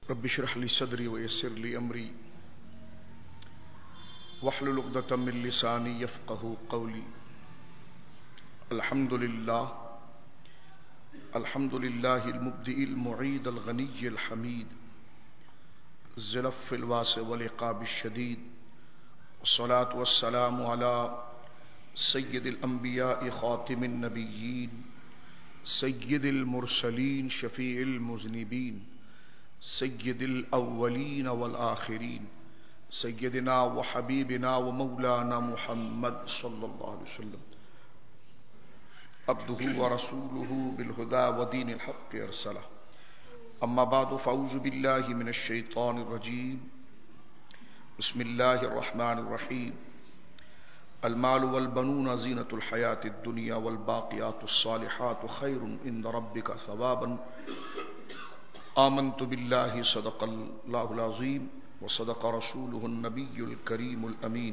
رب اشرح لي صدري ويسر لي امري واحلل عقدة من لساني يفقهوا قولي. الحمد لله المبدئ المعيد الغني الحميد الزلف الواسع والعقاب الشديد، والصلاة والسلام على سید الانبیاء خاتم النبیین سید المرسلین شفیع المذنبین سید الاولین والآخرین سیدنا وحبیبنا ومولانا محمد صلی اللہ علیہ وسلم عبدہ ورسولہ بالہدى ودین الحق ارسلہ. اما بعد فاعوذ باللہ من الشیطان الرجیم. بسم اللہ الرحمن الرحیم. المال والبنون زینۃ الحیاۃ الدنیا والباقیات الصالحات خیر عند ربک ثوابا. آمنت باللہ صدق اللہ العظیم وصدق رسولہ النبی الکریم الامین.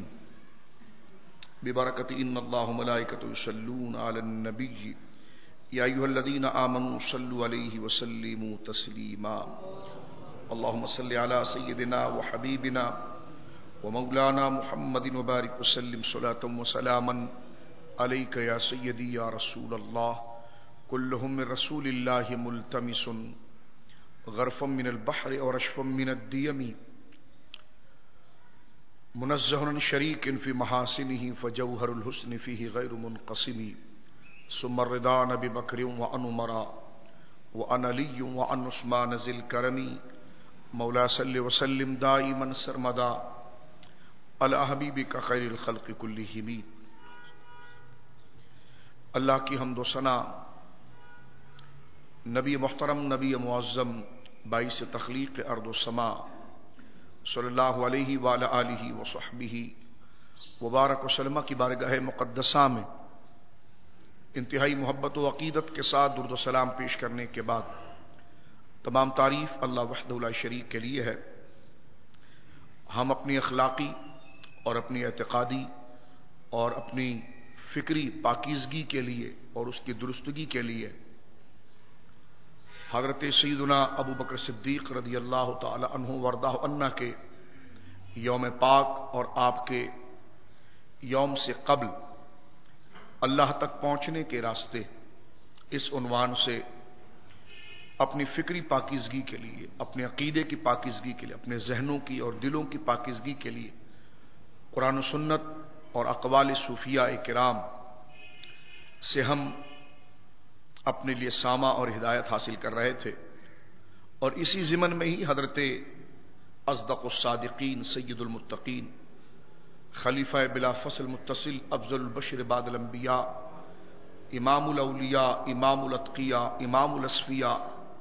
ببرکۃ ان اللہ ملائکۃہ یصلون علی النبی یا ایھا الذین آمنوا صلوا علیہ وسلموا تسلیما. اللہم صل علی سیدنا وحبیبنا ومولانا محمد وبارک وسلم صلاۃ وسلاما علیک یا سیدی یا رسول اللہ. کلہم من رسول اللہ ملتمس غرفا من البحر ورشفا من الدیم منزہ عن شریک فی محاسنہ فجوہر الحسن فیہ غیر منقسم. ثم الرضا عن ابی بکر وعن عمر وعن علی وعن عثمان ذی الکرم. مولا صلی وسلم دائما سرمدا علی حبیبک خیر الخلق کلہم. اللہ کی حمد و ثنا نبی محترم، نبی معظم، باعث تخلیق ارض و سما صلی اللہ علیہ وآلہ آلہ وصحبہ وبارک وسلم کی بارگاہ مقدسہ میں انتہائی محبت و عقیدت کے ساتھ درود و سلام پیش کرنے کے بعد تمام تعریف اللہ وحدہ لا شریک کے لیے ہے. ہم اپنی اخلاقی اور اپنی اعتقادی اور اپنی فکری پاکیزگی کے لیے اور اس کی درستگی کے لیے حضرت سیدنا ابو بکر صدیق رضی اللہ تعالی عنہ وردہ عنہ کے یوم پاک اور آپ کے یوم سے قبل اللہ تک پہنچنے کے راستے اس عنوان سے اپنی فکری پاکیزگی کے لیے، اپنے عقیدے کی پاکیزگی کے لیے، اپنے ذہنوں کی اور دلوں کی پاکیزگی کے لیے قرآن و سنت اور اقوال صوفیاء کرام سے ہم اپنے لیے سامع اور ہدایت حاصل کر رہے تھے. اور اسی ضمن میں ہی حضرت اصدق الصادقین سید المتقین خلیفہ بلا فصل متصل افضل البشر بعد الانبیاء امام الاولیاء امام الاتقیاء امام الاصفیاء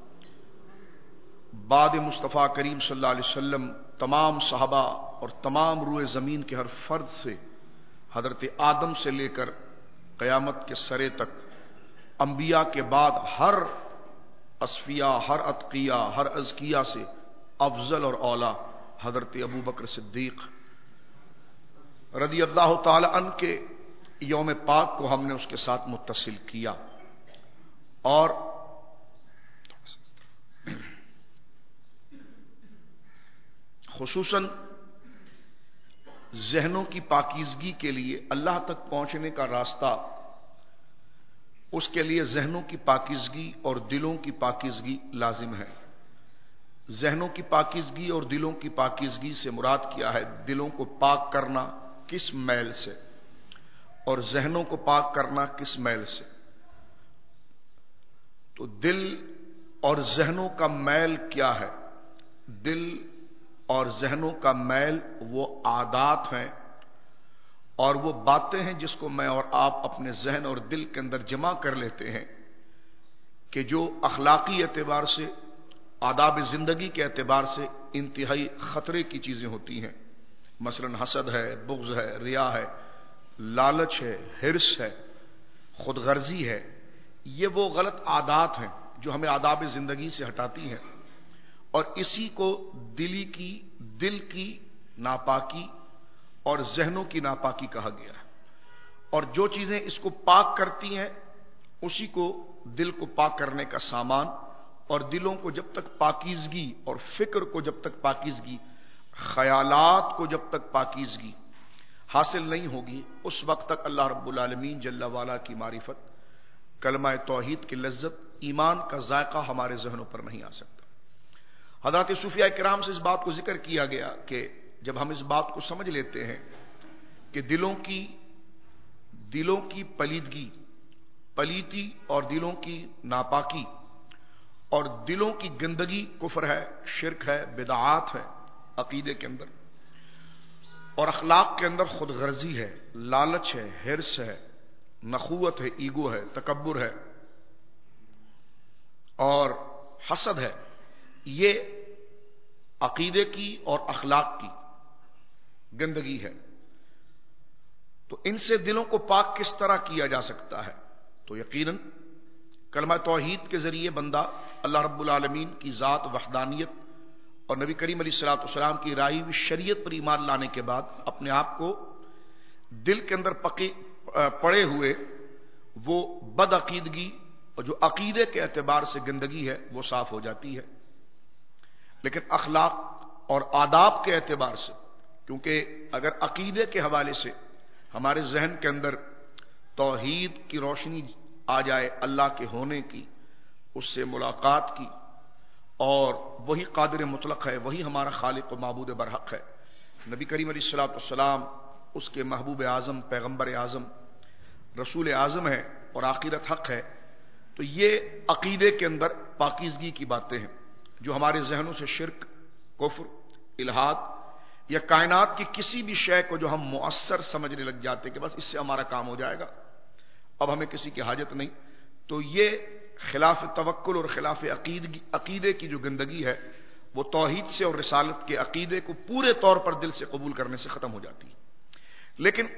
بعد مصطفیٰ کریم صلی اللہ علیہ وسلم تمام صحابہ اور تمام روئے زمین کے ہر فرد سے حضرت آدم سے لے کر قیامت کے سرے تک انبیاء کے بعد ہر اصفیاء، ہر اتقیاء، ہر ازکیاء سے افضل اور اولا حضرت ابو بکر صدیق رضی اللہ تعالی عنہ کے یوم پاک کو ہم نے اس کے ساتھ متصل کیا. اور خصوصاً ذہنوں کی پاکیزگی کے لیے اللہ تک پہنچنے کا راستہ، اس کے لیے ذہنوں کی پاکیزگی اور دلوں کی پاکیزگی لازم ہے. ذہنوں کی پاکیزگی اور دلوں کی پاکیزگی سے مراد کیا ہے؟ دلوں کو پاک کرنا کس میل سے اور ذہنوں کو پاک کرنا کس میل سے؟ تو دل اور ذہنوں کا میل کیا ہے؟ دل اور ذہنوں کا میل وہ عادات ہیں اور وہ باتیں ہیں جس کو میں اور آپ اپنے ذہن اور دل کے اندر جمع کر لیتے ہیں کہ جو اخلاقی اعتبار سے، آداب زندگی کے اعتبار سے انتہائی خطرے کی چیزیں ہوتی ہیں. مثلا حسد ہے، بغض ہے، ریا ہے، لالچ ہے، حرص ہے، خود غرضی ہے. یہ وہ غلط عادات ہیں جو ہمیں آداب زندگی سے ہٹاتی ہیں اور اسی کو دل کی ناپاکی اور ذہنوں کی ناپاکی کہا گیا ہے. اور جو چیزیں اس کو پاک کرتی ہیں اسی کو دل کو پاک کرنے کا سامان اور دلوں کو جب تک پاکیزگی اور فکر کو جب تک پاکیزگی، خیالات کو جب تک پاکیزگی حاصل نہیں ہوگی، اس وقت تک اللہ رب العالمین جل وعلا کی معرفت، کلمہ توحید کی لذت، ایمان کا ذائقہ ہمارے ذہنوں پر نہیں آ سکتا۔ حضرات صوفیاء کرام سے اس بات کو ذکر کیا گیا کہ جب ہم اس بات کو سمجھ لیتے ہیں کہ دلوں کی پلیتی اور دلوں کی ناپاکی اور دلوں کی گندگی کفر ہے، شرک ہے، بدعات ہے عقیدے کے اندر، اور اخلاق کے اندر خود غرضی ہے، لالچ ہے، حرص ہے، نخوت ہے، ایگو ہے، تکبر ہے اور حسد ہے، یہ عقیدے کی اور اخلاق کی گندگی ہے۔ تو ان سے دلوں کو پاک کس طرح کیا جا سکتا ہے؟ تو یقیناً کلمہ توحید کے ذریعے بندہ اللہ رب العالمین کی ذات، وحدانیت اور نبی کریم علیہ الصلوۃ والسلام کی رائی ہوئی شریعت پر ایمان لانے کے بعد اپنے آپ کو دل کے اندر پڑے ہوئے وہ بد عقیدگی اور جو عقیدے کے اعتبار سے گندگی ہے وہ صاف ہو جاتی ہے۔ لیکن اخلاق اور آداب کے اعتبار سے، کیونکہ اگر عقیدے کے حوالے سے ہمارے ذہن کے اندر توحید کی روشنی آ جائے، اللہ کے ہونے کی، اس سے ملاقات کی، اور وہی قادر مطلق ہے، وہی ہمارا خالق و معبود برحق ہے، نبی کریم علیہ الصلوۃ والسلام اس کے محبوب اعظم، پیغمبر اعظم، رسول اعظم ہے اور آخرت حق ہے، تو یہ عقیدے کے اندر پاکیزگی کی باتیں ہیں جو ہمارے ذہنوں سے شرک، کفر، الحاد یا کائنات کی کسی بھی شے کو جو ہم مؤثر سمجھنے لگ جاتے کہ بس اس سے ہمارا کام ہو جائے گا، اب ہمیں کسی کی حاجت نہیں، تو یہ خلاف توکل اور خلاف عقیدے کی جو گندگی ہے وہ توحید سے اور رسالت کے عقیدے کو پورے طور پر دل سے قبول کرنے سے ختم ہو جاتی ہے۔ لیکن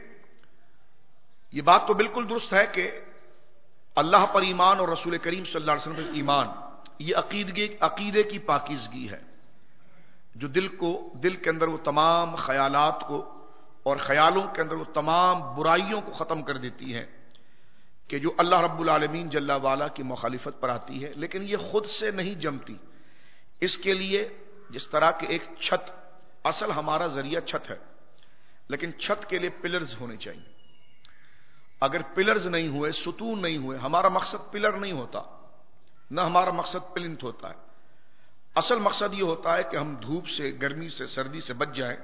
یہ بات تو بالکل درست ہے کہ اللہ پر ایمان اور رسول کریم صلی اللہ علیہ وسلم پر ایمان، یہ عقیدے کی پاکیزگی ہے جو دل کے اندر وہ تمام خیالات کو اور خیالوں کے اندر وہ تمام برائیوں کو ختم کر دیتی ہے کہ جو اللہ رب العالمین جل وعلا کی مخالفت پر آتی ہے۔ لیکن یہ خود سے نہیں جمتی، اس کے لیے جس طرح کہ ایک چھت، اصل ہمارا ذریعہ چھت ہے، لیکن چھت کے لیے پلرز ہونے چاہیے۔ اگر پلرز نہیں ہوئے، ستون نہیں ہوئے، ہمارا مقصد پلر نہیں ہوتا، نہ ہمارا مقصد پلنتھ ہوتا ہے۔ اصل مقصد یہ ہوتا ہے کہ ہم دھوپ سے، گرمی سے، سردی سے بچ جائیں،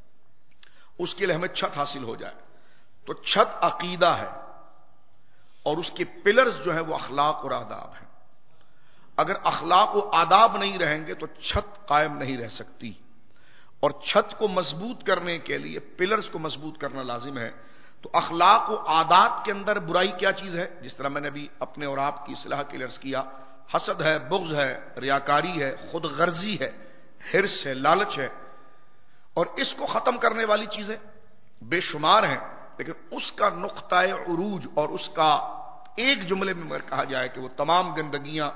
اس کے لیے ہمیں چھت حاصل ہو جائے۔ تو چھت عقیدہ ہے اور اس کے پلرز جو ہیں وہ اخلاق اور آداب ہیں۔ اگر اخلاق و آداب نہیں رہیں گے تو چھت قائم نہیں رہ سکتی، اور چھت کو مضبوط کرنے کے لیے پلرز کو مضبوط کرنا لازم ہے۔ تو اخلاق و عادات کے اندر برائی کیا چیز ہے؟ جس طرح میں نے ابھی اپنے اور آپ کی اصلاح کے لیے عرض کیا، حسد ہے، بغض ہے، ریاکاری ہے، خود غرضی ہے، حرص ہے، لالچ ہے، اور اس کو ختم کرنے والی چیزیں بے شمار ہیں، لیکن اس کا نقطہ عروج اور اس کا ایک جملے میں اگر کہا جائے کہ وہ تمام گندگیاں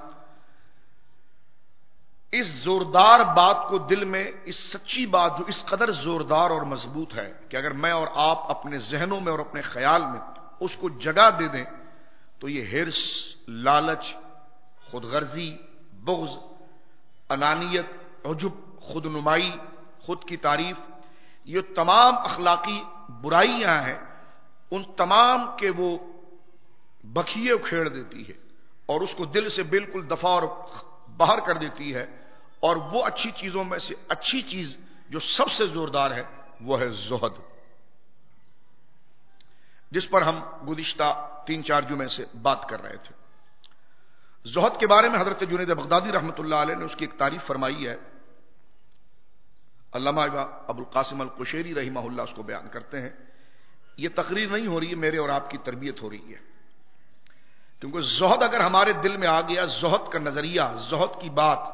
اس زوردار بات کو دل میں، اس سچی بات جو اس قدر زوردار اور مضبوط ہے کہ اگر میں اور آپ اپنے ذہنوں میں اور اپنے خیال میں اس کو جگہ دے دیں تو یہ حرص، لالچ، خود غرضی، بغض، انانیت، عجب، خود نمائی، خود کی تعریف، یہ تمام اخلاقی برائیاں ہیں، ان تمام کے وہ بکھیے کھیڑ دیتی ہے اور اس کو دل سے بالکل دفع اور باہر کر دیتی ہے۔ اور وہ اچھی چیزوں میں سے اچھی چیز جو سب سے زوردار ہے وہ ہے زہد، جس پر ہم گزشتہ 3-4 جمعے سے بات کر رہے تھے۔ زہد کے بارے میں حضرت جنید بغدادی رحمۃ اللہ علیہ نے اس کی ایک تعریف فرمائی ہے، علامہ ابو القاسم القشیری رحمہ اللہ اس کو بیان کرتے ہیں۔ یہ تقریر نہیں ہو رہی ہے، میرے اور آپ کی تربیت ہو رہی ہے، کیونکہ زہد اگر ہمارے دل میں آ گیا، زہد کا نظریہ، زہد کی بات،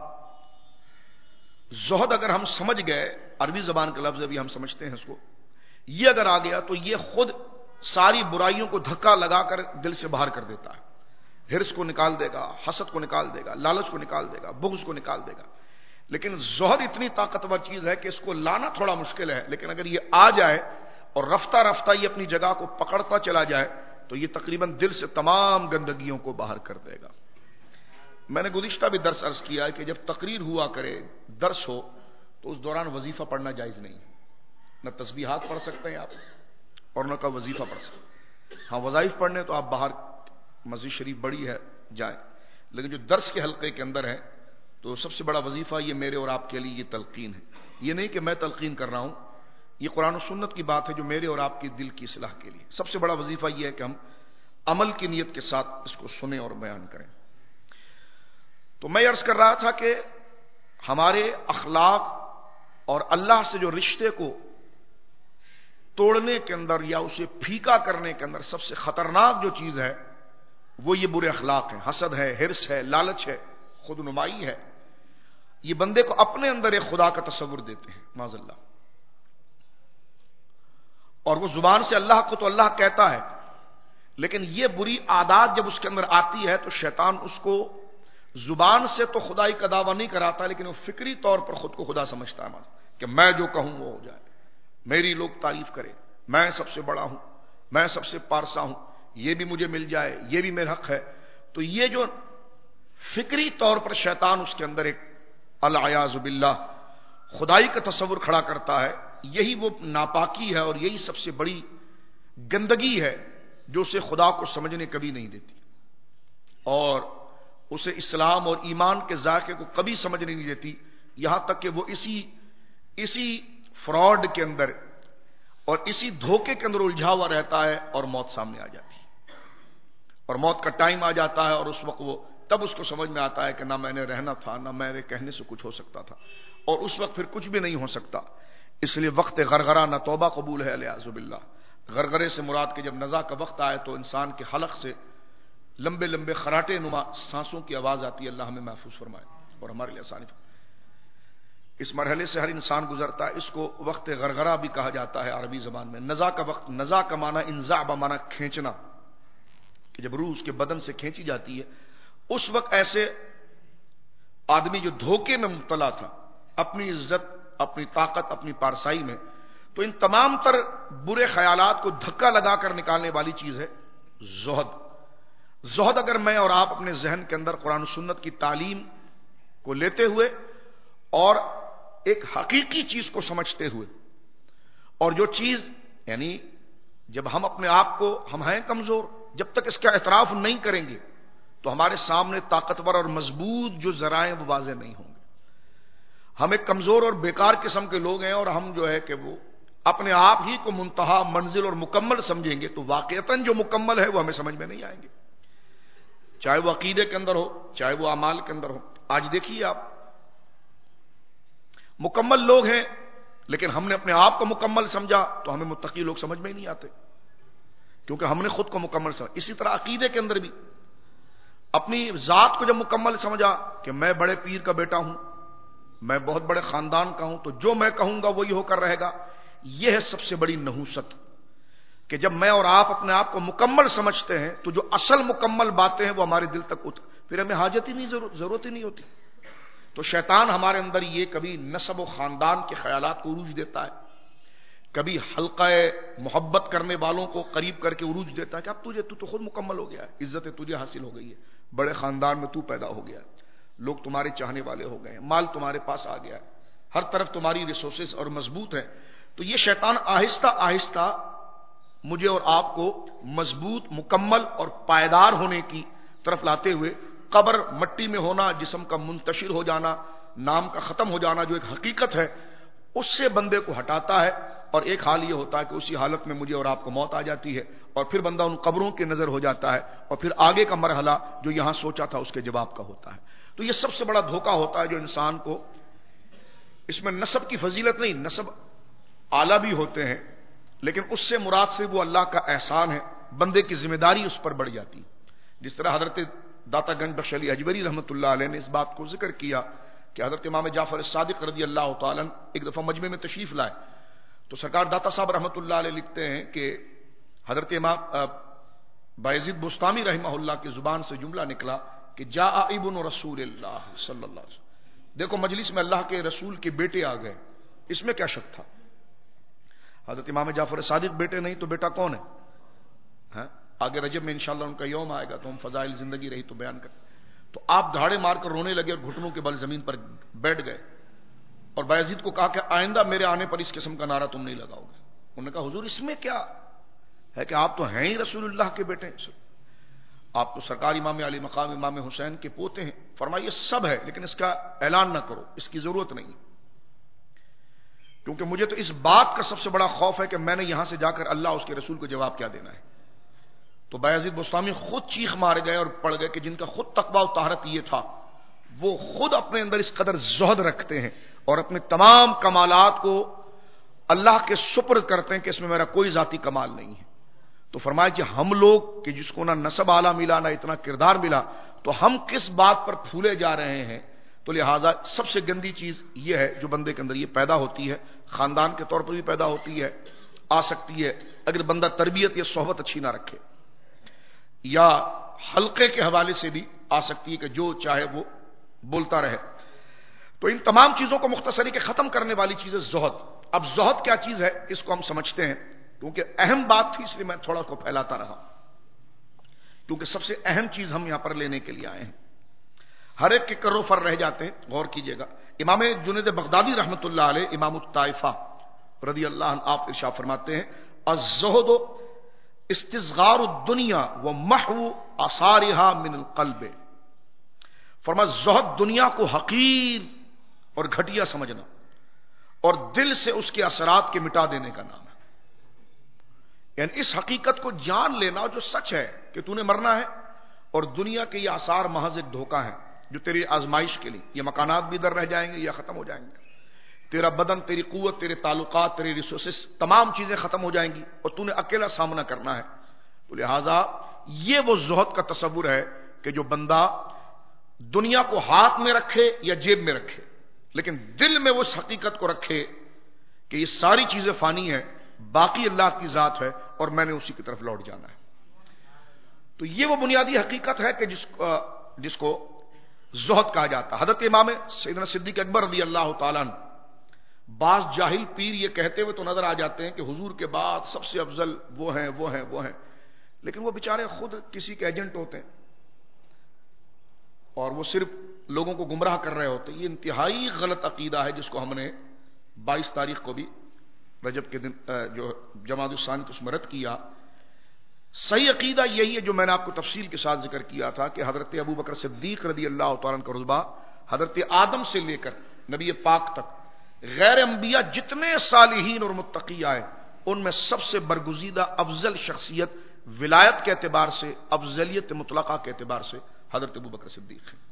زہد اگر ہم سمجھ گئے، عربی زبان کا لفظ ابھی ہم سمجھتے ہیں اس کو، یہ اگر آ گیا تو یہ خود ساری برائیوں کو دھکا لگا کر دل سے باہر کر دیتا ہے۔ حرص کو نکال دے گا، حسد کو نکال دے گا، لالچ کو نکال دے گا، بغض کو نکال دے گا۔ لیکن زہد اتنی طاقتور چیز ہے کہ اس کو لانا تھوڑا مشکل ہے، لیکن اگر یہ آ جائے اور رفتہ رفتہ یہ اپنی جگہ کو پکڑتا چلا جائے تو یہ تقریباً دل سے تمام گندگیوں کو باہر کر دے گا۔ میں نے گزشتہ بھی درس عرض کیا ہے کہ جب تقریر ہوا کرے، درس ہو، تو اس دوران وظیفہ پڑھنا جائز نہیں، نہ تسبیحات پڑھ سکتے ہیں آپ اور نہ کا وظیفہ پڑھ سکتے ہیں۔ ہاں وظائف پڑھنے تو آپ باہر، مسجد شریف بڑی ہے، جائیں، لیکن جو درس کے حلقے کے اندر ہے تو سب سے بڑا وظیفہ یہ میرے اور آپ کے لیے یہ تلقین ہے۔ یہ نہیں کہ میں تلقین کر رہا ہوں، یہ قرآن و سنت کی بات ہے جو میرے اور آپ کی دل کی اصلاح کے لیے۔ سب سے بڑا وظیفہ یہ ہے کہ ہم عمل کی نیت کے ساتھ اس کو سنیں اور بیان کریں۔ تو میں عرض کر رہا تھا کہ ہمارے اخلاق اور اللہ سے جو رشتے کو توڑنے کے اندر یا اسے پھیکا کرنے کے اندر سب سے خطرناک جو چیز ہے وہ یہ برے اخلاق ہیں، حسد ہے، حرص ہے، لالچ ہے، خود نمائی ہے۔ یہ بندے کو اپنے اندر ایک خدا کا تصور دیتے ہیں معاذ اللہ، اور وہ زبان سے اللہ کو تو اللہ کہتا ہے، لیکن یہ بری عادات جب اس کے اندر آتی ہے تو شیطان اس کو زبان سے تو خدائی کا دعویٰ نہیں کراتا، لیکن وہ فکری طور پر خود کو خدا سمجھتا ہے کہ میں جو کہوں وہ ہو جائے، میری لوگ تعریف کریں، میں سب سے بڑا ہوں، میں سب سے پارسا ہوں، یہ بھی مجھے مل جائے، یہ بھی میرا حق ہے۔ تو یہ جو فکری طور پر شیطان اس کے اندر ایک العیاذ باللہ خدائی کا تصور کھڑا کرتا ہے، یہی وہ ناپاکی ہے اور یہی سب سے بڑی گندگی ہے جو اسے خدا کو سمجھنے کبھی نہیں دیتی، اور اسے اسلام اور ایمان کے ذائقے کو کبھی سمجھنے نہیں دیتی، یہاں تک کہ وہ اسی فراڈ کے اندر اور اسی دھوکے کے اندر الجھا ہوا رہتا ہے اور موت سامنے آ جاتی ہے، اور موت کا ٹائم آ جاتا ہے اور اس وقت وہ تب اس کو سمجھ میں آتا ہے کہ نہ میں نے رہنا تھا، نہ میرے کہنے سے کچھ ہو سکتا تھا، اور اس وقت پھر کچھ بھی نہیں ہو سکتا۔ اس لیے وقت غرغرہ نہ توبہ قبول ہے الیاذ باللہ۔ غرغرے سے مراد کہ جب نزا کا وقت آئے تو انسان کے حلق سے لمبے لمبے خراٹے نما سانسوں کی آواز آتی ہے، اللہ ہمیں محفوظ فرمائے اور ہمارے لیے آسانی فرمائے۔ اس مرحلے سے ہر انسان گزرتا ہے، اس کو وقت غرغرہ بھی کہا جاتا ہے عربی زبان میں۔ نزا کا وقت، نزا کا معنی انزاع بمعنی کھینچنا، کہ جب روح اس کے بدن سے کھینچی جاتی ہے، اس وقت ایسے آدمی جو دھوکے میں مبتلا تھا، اپنی عزت، اپنی طاقت، اپنی پارسائی میں، تو ان تمام تر برے خیالات کو دھکا لگا کر نکالنے والی چیز ہے زہد۔ زہد اگر میں اور آپ اپنے ذہن کے اندر قرآن و سنت کی تعلیم کو لیتے ہوئے اور ایک حقیقی چیز کو سمجھتے ہوئے، اور جو چیز یعنی جب ہم اپنے آپ کو، ہم ہیں کمزور، جب تک اس کا اعتراف نہیں کریں گے تو ہمارے سامنے طاقتور اور مضبوط جو ذرائع وہ واضح نہیں ہوں گے۔ ہم ایک کمزور اور بیکار قسم کے لوگ ہیں، اور ہم جو ہے کہ وہ اپنے آپ ہی کو منتہا، منزل اور مکمل سمجھیں گے تو واقعتاً جو مکمل ہے وہ ہمیں سمجھ میں نہیں آئیں گے، چاہے وہ عقیدے کے اندر ہو، چاہے وہ اعمال کے اندر ہو۔ آج دیکھیے آپ، مکمل لوگ ہیں لیکن ہم نے اپنے آپ کو مکمل سمجھا تو ہمیں متقی لوگ سمجھ میں ہی نہیں آتے، کیونکہ ہم نے خود کو مکمل سمجھا۔ اسی طرح عقیدے کے اندر بھی اپنی ذات کو جب مکمل سمجھا کہ میں بڑے پیر کا بیٹا ہوں، میں بہت بڑے خاندان کا ہوں، تو جو میں کہوں گا وہی ہو کر رہے گا۔ یہ ہے سب سے بڑی نحوست، کہ جب میں اور آپ اپنے آپ کو مکمل سمجھتے ہیں تو جو اصل مکمل باتیں ہیں وہ ہمارے دل تک پھر ہمیں حاجت ہی نہیں، ضرورت ہی نہیں ہوتی۔ تو شیطان ہمارے اندر یہ کبھی نسب و خاندان کے خیالات کو عروج دیتا ہے، کبھی حلقہ محبت کرنے والوں کو قریب کر کے عروج دیتا ہے کہ اب تو تو خود مکمل ہو گیا ہے، عزت تجھے حاصل ہو گئی ہے، بڑے خاندان میں تو پیدا ہو گیا ہے، لوگ تمہارے چاہنے والے ہو گئے ہیں، مال تمہارے پاس آ گیا ہے، ہر طرف تمہاری ریسورسز اور مضبوط ہے۔ تو یہ شیطان آہستہ آہستہ مجھے اور آپ کو مضبوط، مکمل اور پائیدار ہونے کی طرف لاتے ہوئے قبر، مٹی میں ہونا، جسم کا منتشر ہو جانا، نام کا ختم ہو جانا جو ایک حقیقت ہے، اس سے بندے کو ہٹاتا ہے، اور ایک حال یہ ہوتا ہے کہ اسی حالت میں مجھے اور آپ کو موت آ جاتی ہے، اور پھر بندہ ان قبروں کے نظر ہو جاتا ہے، اور پھر آگے کا مرحلہ جو یہاں سوچا تھا اس کے جواب کا ہوتا ہے۔ تو یہ سب سے بڑا دھوکہ ہوتا ہے جو انسان کو، اس میں نسب کی فضیلت نہیں، نسب اعلیٰ بھی ہوتے ہیں لیکن اس سے مراد صرف وہ اللہ کا احسان ہے، بندے کی ذمہ داری اس پر بڑھ جاتی ہے۔ جس طرح حضرت داتا گنج بخش علی اجبری رحمۃ اللہ علیہ نے اس بات کو ذکر کیا کہ حضرت امام جعفر الصادق رضی اللہ تعالیٰ ایک دفعہ مجمع میں تشریف لائے تو سرکار داتا صاحب رحمۃ اللہ علیہ لکھتے ہیں کہ حضرت امام بایزید بستامی رحمہ اللہ کی زبان سے جملہ نکلا کہ جاء ابن رسول اللہ صلی اللہ علیہ وسلم، دیکھو مجلس میں اللہ کے رسول کے بیٹے آ گئے، اس میں کیا شک تھا؟ حضرت امام جعفر صادق بیٹے نہیں تو بیٹا کون ہے؟ آگے رجب میں انشاءاللہ ان کا یوم آئے گا تو ہم فضائل زندگی رہی تو بیان کریں۔ تو آپ دھاڑے مار کر رونے لگے اور گھٹنوں کے بل زمین پر بیٹھ گئے اور بایزید کو کہا کہ آئندہ میرے آنے پر اس قسم کا نعرہ تم نہیں لگاؤ گے. انہوں نے کہا حضور اس میں کیا ہے کہ آپ تو ہیں ہی رسول اللہ کے بیٹے, آپ تو سرکار امام علی مقام امام حسین کے پوتے ہیں. فرمایا یہ سب ہے لیکن اس کا اعلان نہ کرو, اس کی ضرورت نہیں, کیونکہ مجھے تو اس بات کا سب سے بڑا خوف ہے کہ میں نے یہاں سے جا کر اللہ اس کے رسول کو جواب کیا دینا ہے. تو بایزید بستامی خود چیخ مار گئے اور پڑ گئے کہ جن کا خود تقوی و طہارت یہ تھا, وہ خود اپنے اندر اس قدر زہد رکھتے ہیں اور اپنے تمام کمالات کو اللہ کے سپرد کرتے ہیں کہ اس میں میرا کوئی ذاتی کمال نہیں ہے. تو فرمایا کہ ہم لوگ کہ جس کو نہ نسب اعلیٰ ملا نہ اتنا کردار ملا, تو ہم کس بات پر پھولے جا رہے ہیں. تو لہٰذا سب سے گندی چیز یہ ہے جو بندے کے اندر یہ پیدا ہوتی ہے, خاندان کے طور پر بھی پیدا ہوتی ہے, آ سکتی ہے اگر بندہ تربیت یا صحبت اچھی نہ رکھے, یا حلقے کے حوالے سے بھی آ سکتی ہے کہ جو چاہے وہ بولتا رہے. تو ان تمام چیزوں کو مختصری کے ختم کرنے والی چیز ہے زہد. اب زہد کیا چیز ہے اس کو ہم سمجھتے ہیں, کیونکہ اہم بات تھی اس لیے میں تھوڑا کو پھیلاتا رہا, کیونکہ سب سے اہم چیز ہم یہاں پر لینے کے لیے آئے ہیں. ہر ایک کے کرو فر رہ جاتے ہیں, غور کیجئے گا. امام جنید بغدادی رحمۃ اللہ علیہ, امام الطائفہ رضی اللہ عنہ, آپ ارشاد فرماتے ہیں الزہد استصغار الدنیا ومحو آثارها من القلب. فرمایا زہد دنیا کو حقیر اور گھٹیا سمجھنا اور دل سے اس کے اثرات کے مٹا دینے کا نام ہے. یعنی اس حقیقت کو جان لینا جو سچ ہے کہ تو نے مرنا ہے, اور دنیا کے یہ آثار محض ایک دھوکہ ہے جو تیری آزمائش کے لیے, یہ مکانات بھی ادھر رہ جائیں گے یا ختم ہو جائیں گے, تیرا بدن, تیری قوت, تیرے تعلقات, تیری ریسورسز, تمام چیزیں ختم ہو جائیں گی اور تو نے اکیلا سامنا کرنا ہے. تو لہذا یہ وہ زہد کا تصور ہے کہ جو بندہ دنیا کو ہاتھ میں رکھے یا جیب میں رکھے, لیکن دل میں وہ اس حقیقت کو رکھے کہ یہ ساری چیزیں فانی ہیں, باقی اللہ کی ذات ہے اور میں نے اسی کی طرف لوٹ جانا ہے. تو یہ وہ بنیادی حقیقت ہے کہ جس کو زہد کہا جاتا ہے. حضرت امام سیدنا صدیق اکبر رضی اللہ تعالیٰ عنہ, بعض جاہل پیر یہ کہتے ہوئے تو نظر آ جاتے ہیں کہ حضور کے بعد سب سے افضل وہ ہیں وہ ہیں وہ ہیں, لیکن وہ بیچارے خود کسی کے ایجنٹ ہوتے ہیں اور وہ صرف لوگوں کو گمراہ کر رہے ہوتے ہیں. یہ انتہائی غلط عقیدہ ہے جس کو ہم نے 22 تاریخ کو بھی رجب کے دن جو جمادی الثانی کو اس میں رد کیا. صحیح عقیدہ یہی ہے جو میں نے آپ کو تفصیل کے ساتھ ذکر کیا تھا کہ حضرت ابو بکر صدیق رضی اللہ تعالیٰ عنہ کا رتبہ حضرت آدم سے لے کر نبی پاک تک غیر انبیاء جتنے صالحین اور متقی آئے ان میں سب سے برگزیدہ افضل شخصیت ولایت کے اعتبار سے, افضلیت مطلقہ کے اعتبار سے حضرت ابو بکر صدیق ہیں.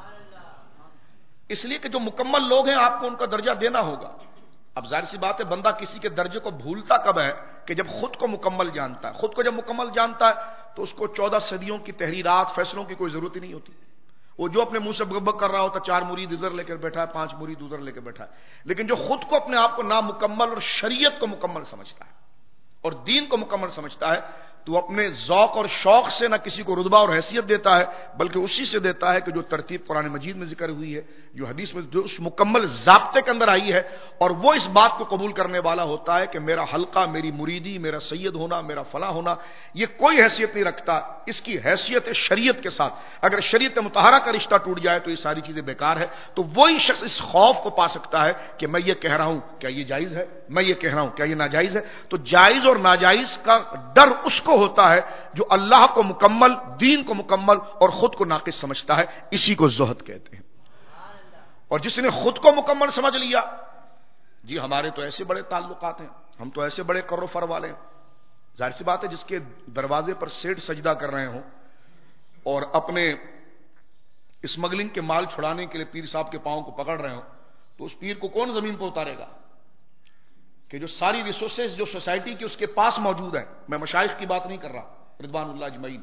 اس لیے کہ جو مکمل لوگ ہیں آپ کو ان کا درجہ دینا ہوگا. اب ظاہر سی بات ہے بندہ کسی کے درجے کو بھولتا کب ہے کہ جب خود کو مکمل جانتا ہے. خود کو جب مکمل جانتا ہے تو اس کو 14 صدیوں کی تحریرات, فیصلوں کی کوئی ضرورت ہی نہیں ہوتی. وہ جو اپنے منہ سے بک بک کر رہا ہوتا, 4 مرید ادھر لے کر بیٹھا ہے, 5 مرید ادھر لے کے بیٹھا ہے, لیکن جو خود کو اپنے آپ کو نامکمل اور شریعت کو مکمل سمجھتا ہے اور دین کو مکمل سمجھتا ہے, تو اپنے ذوق اور شوق سے نہ کسی کو رتبہ اور حیثیت دیتا ہے بلکہ اسی سے دیتا ہے کہ جو ترتیب قرآن مجید میں ذکر ہوئی ہے, جو حدیث میں جو اس مکمل ضابطے کے اندر آئی ہے, اور وہ اس بات کو قبول کرنے والا ہوتا ہے کہ میرا حلقہ, میری مریدی, میرا سید ہونا, میرا فلاں ہونا یہ کوئی حیثیت نہیں رکھتا. اس کی حیثیت شریعت کے ساتھ, اگر شریعت مطہرہ کا رشتہ ٹوٹ جائے تو یہ ساری چیزیں بیکار ہے. تو وہی شخص اس خوف کو پا سکتا ہے کہ میں یہ کہہ رہا ہوں کیا یہ جائز ہے, میں یہ کہہ رہا ہوں کیا یہ ناجائز ہے. تو جائز اور ناجائز کا ڈر اس کو ہوتا ہے جو اللہ کو مکمل, دین کو مکمل اور خود کو ناقص سمجھتا ہے. اسی کو زہد کہتے ہیں. اور جس نے خود کو مکمل سمجھ لیا, جی ہمارے تو ایسے بڑے تعلقات ہیں, ہم تو ایسے بڑے کرو فر والے ہیں. ظاہر سی بات ہے جس کے دروازے پر سیٹ سجدہ کر رہے ہوں اور اپنے اسمگلنگ کے مال چھڑانے کے لیے پیر صاحب کے پاؤں کو پکڑ رہے ہوں, تو اس پیر کو کون زمین پر اتارے گا کہ جو ساری ریسورسز جو سوسائٹی کی اس کے پاس موجود ہیں. میں مشائخ کی بات نہیں کر رہا, رضوان اللہ اجمعین,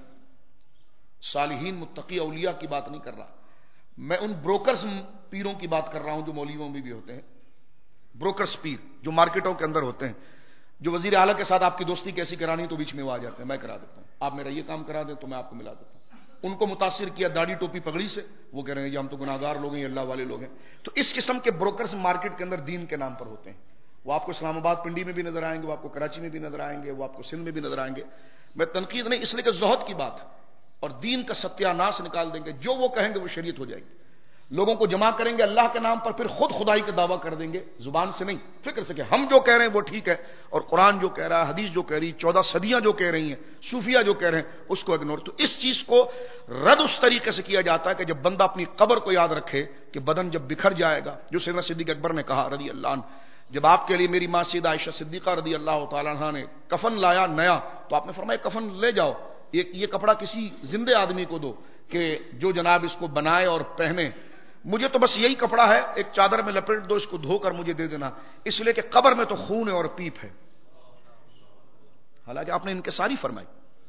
صالحین متقی اولیاء کی بات نہیں کر رہا, میں ان بروکرز پیروں کی بات کر رہا ہوں جو مولویوں میں بھی ہوتے ہیں. بروکرز پیر جو مارکیٹوں کے اندر ہوتے ہیں, جو وزیر اعلیٰ کے ساتھ آپ کی دوستی کیسی کرانی تو بیچ میں وہ آ جاتے ہیں, میں کرا دیتا ہوں, آپ میرا یہ کام کرا دیں تو میں آپ کو ملا دیتا ہوں. ان کو متاثر کیا داڑھی ٹوپی پگڑی سے, وہ کہہ رہے ہیں یہ ہم تو گناہگار لوگ ہیں, اللہ والے لوگ ہیں. تو اس قسم کے بروکرز مارکیٹ کے اندر دین کے نام پر ہوتے ہیں. وہ آپ کو اسلام آباد پنڈی میں بھی نظر آئیں گے, وہ آپ کو کراچی میں بھی نظر آئیں گے, وہ آپ کو سندھ میں بھی نظر آئیں گے. میں تنقید نہیں, اس لیے کہ زہد کی بات, اور دین کا ستیاناش نکال دیں گے. جو وہ کہیں گے وہ شریعت ہو جائے گی. لوگوں کو جمع کریں گے اللہ کے نام پر, پھر خود خدائی کا دعویٰ کر دیں گے, زبان سے نہیں, فکر سے کہ ہم جو کہہ رہے ہیں وہ ٹھیک ہے, اور قرآن جو کہہ رہا ہے, حدیث جو کہہ رہی, 14 صدیاں جو کہہ رہی ہیں, صوفیہ جو کہہ رہے ہیں, اس کو اگنور. تو اس چیز کو رد اس طریقے سے کیا جاتا ہے کہ جب بندہ اپنی قبر کو یاد رکھے کہ بدن جب بکھر جائے گا, جو سیدنا صدیق اکبر نے کہا رضی اللہ عنہ, جب آپ کے لیے میری ماں سیدہ عائشہ صدیقہ رضی اللہ تعالی عنہا نے کفن لایا نیا, تو آپ نے فرمایا کفن لے جاؤ, یہ کپڑا کسی زندے آدمی کو دو کہ جو جناب اس کو بنائے اور پہنے, مجھے تو بس یہی کپڑا ہے, ایک چادر میں لپیٹ دو, اس کو دھو کر مجھے دے دینا, اس لیے کہ قبر میں تو خون ہے اور پیپ ہے. حالانکہ آپ نے انکساری فرمائی.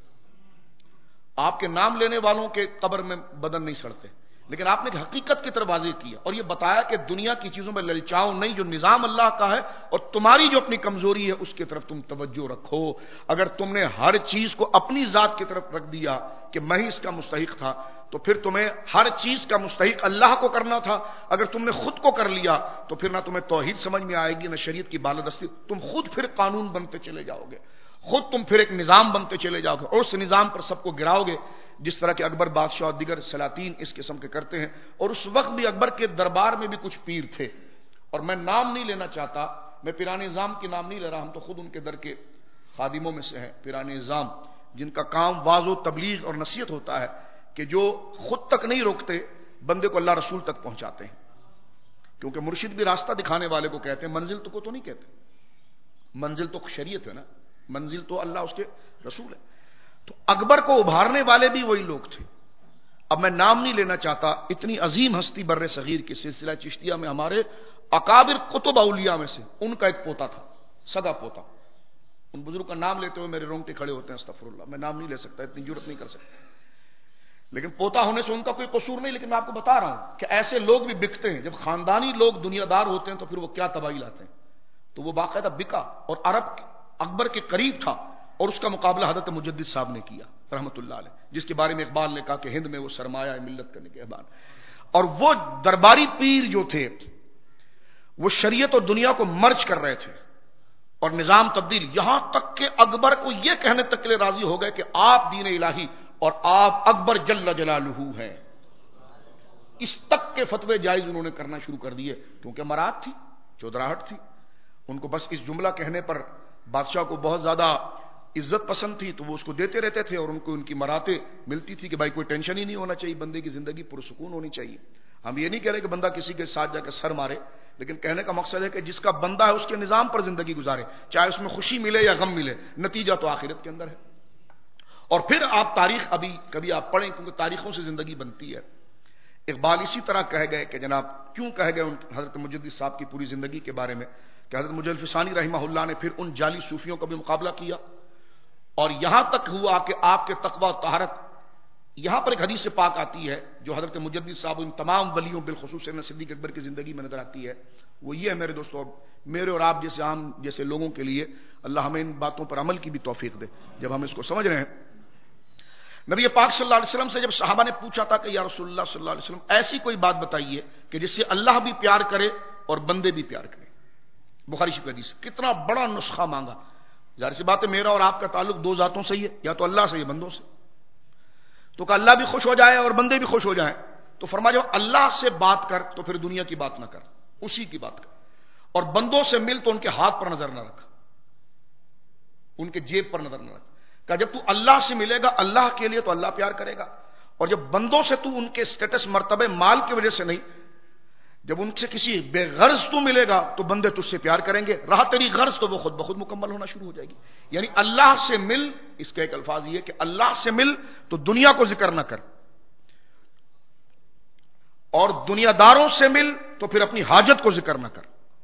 آپ کے نام لینے والوں کے قبر میں بدن نہیں سڑتے, لیکن آپ نے حقیقت کی طرف واضح کیا اور یہ بتایا کہ دنیا کی چیزوں میں للچاؤ نہیں, جو نظام اللہ کا ہے اور تمہاری جو اپنی کمزوری ہے اس کی طرف تم توجہ رکھو. اگر تم نے ہر چیز کو اپنی ذات کی طرف رکھ دیا کہ میں ہی اس کا مستحق تھا, تو پھر تمہیں ہر چیز کا مستحق اللہ کو کرنا تھا. اگر تم نے خود کو کر لیا تو پھر نہ تمہیں توحید سمجھ میں آئے گی نہ شریعت کی بالادستی, تم خود پھر قانون بنتے چلے جاؤ گے, خود تم پھر ایک نظام بنتے چلے جاؤ گے اور اس نظام پر سب کو گراؤ گے, جس طرح کہ اکبر بادشاہ اور دیگر سلاطین اس قسم کے کرتے ہیں. اور اس وقت بھی اکبر کے دربار میں بھی کچھ پیر تھے, اور میں نام نہیں لینا چاہتا, میں پیران نظام کی نام نہیں لے رہا, ہم تو خود ان کے در کے خادموں میں سے ہیں. پیران نظام جن کا کام واعظ و تبلیغ اور نصیحت ہوتا ہے, کہ جو خود تک نہیں روکتے بندے کو اللہ رسول تک پہنچاتے ہیں, کیونکہ مرشد بھی راستہ دکھانے والے کو کہتے ہیں, منزل کو تو نہیں کہتے. منزل تو شریعت ہے نا, منزل تو اللہ اس کے رسول ہے. تو اکبر کو ابھارنے والے بھی وہی لوگ تھے. اب میں نام نہیں لینا چاہتا, اتنی عظیم ہستی بر صغیر کی سلسلہ چشتیہ میں ہمارے اکابر قطب اولیاء میں سے ان کا ایک پوتا تھا, سگا پوتا. ان بزرگ کا نام لیتے ہوئے میرے رونگٹے کھڑے ہوتے ہیں, استغفر اللہ, میں نام نہیں لے سکتا, اتنی جرت نہیں کر سکتا, لیکن پوتا ہونے سے ان کا کوئی قصور نہیں. لیکن میں آپ کو بتا رہا ہوں کہ ایسے لوگ بھی بکتے ہیں. جب خاندانی لوگ دنیا دار ہوتے ہیں تو پھر وہ کیا تباہی لاتے ہیں. تو وہ باقاعدہ بکا, اور عرب اکبر کے قریب تھا, اور اس کا مقابلہ حضرت مجدد صاحب نے کیا رحمت اللہ علیہ, جس کے بارے میں اقبال نے کہا کہ ہند میں وہ سرمایہ ملت کا نگہبان. اور وہ درباری پیر جو تھے وہ شریعت اور دنیا کو مرج کر رہے تھے اور نظام تبدیل, یہاں تک کہ اکبر کو یہ کہنے تک کے لیے راضی ہو گئے کہ آپ دین الہی اور آپ اکبر جل جلالہ ہیں. اس تک کے فتوے جائز انہوں نے کرنا شروع کر دیے, کیونکہ مراد تھی, چودراہٹ تھی. ان کو بس اس جملہ کہنے پر بادشاہ کو بہت زیادہ عزت پسند تھی, تو وہ اس کو دیتے رہتے تھے, اور ان کو ان کی مراتیں ملتی تھی کہ بھائی کوئی ٹینشن ہی نہیں ہونا چاہیے, بندے کی زندگی پرسکون ہونی چاہیے. ہم یہ نہیں کہہ رہے کہ بندہ کسی کے ساتھ جا کے سر مارے, لیکن کہنے کا مقصد ہے کہ جس کا بندہ ہے اس کے نظام پر زندگی گزارے, چاہے اس میں خوشی ملے یا غم ملے, نتیجہ تو آخرت کے اندر ہے. اور پھر آپ تاریخ ابھی کبھی آپ پڑھیں, کیونکہ تاریخوں سے زندگی بنتی ہے. اقبال اسی طرح کہہ گئے کہ جناب کیوں کہہ گئے حضرت مجدد صاحب کی پوری زندگی کے بارے میں, کہ حضرت مجدد فسانی رحمہ اللہ نے پھر ان جعلی صوفیوں کا بھی مقابلہ کیا, اور یہاں تک ہوا کہ آپ کے تقوی و طہارت. یہاں پر ایک حدیث پاک آتی ہے جو حضرت مجدد صاحب ان تمام ولیوں بالخصوص سیدنا صدیق اکبر کی زندگی میں نظر آتی ہے. وہ یہ ہے میرے دوستوں, میرے اور آپ جیسے عام جیسے لوگوں کے لیے اللہ ہمیں ان باتوں پر عمل کی بھی توفیق دے جب ہم اس کو سمجھ رہے ہیں. نبی پاک صلی اللہ علیہ وسلم سے جب صحابہ نے پوچھا تھا کہ یا رسول اللہ صلی اللہ علیہ وسلم ایسی کوئی بات بتائیے کہ جس سے اللہ بھی پیار کرے اور بندے بھی پیار کرے, بخاری شریف حدیث, کتنا بڑا نسخہ مانگا. ظاہر سی بات ہے میرا اور آپ کا تعلق دو ذاتوں سے ہی ہے, یا تو اللہ سے یا بندوں سے. تو کہ اللہ بھی خوش ہو جائے اور بندے بھی خوش ہو جائیں, تو فرمایا جب اللہ سے بات کر تو پھر دنیا کی بات نہ کر, اسی کی بات کر. اور بندوں سے مل تو ان کے ہاتھ پر نظر نہ رکھ, ان کے جیب پر نظر نہ رکھ. کہ جب تو اللہ سے ملے گا اللہ کے لیے تو اللہ پیار کرے گا, اور جب بندوں سے تو ان کے سٹیٹس مرتبے مال کی وجہ سے نہیں, جب ان سے کسی بے غرض تو ملے گا تو بندے تجھ سے پیار کریں گے, رہا تیری غرض تو وہ خود بخود مکمل ہونا شروع ہو جائے گی. یعنی اللہ سے مل, اس کا ایک الفاظ یہ کہ اللہ سے مل تو دنیا کو ذکر نہ کر, اور دنیا داروں سے مل تو پھر اپنی حاجت کو ذکر نہ کر,